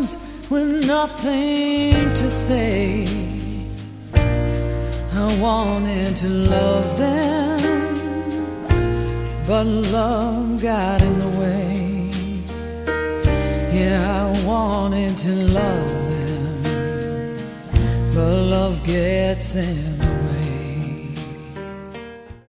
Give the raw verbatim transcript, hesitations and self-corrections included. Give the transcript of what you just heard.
arms with nothing to say. I wanted to love them, but love got in the way. Yeah, I wanted to love them, but love gets in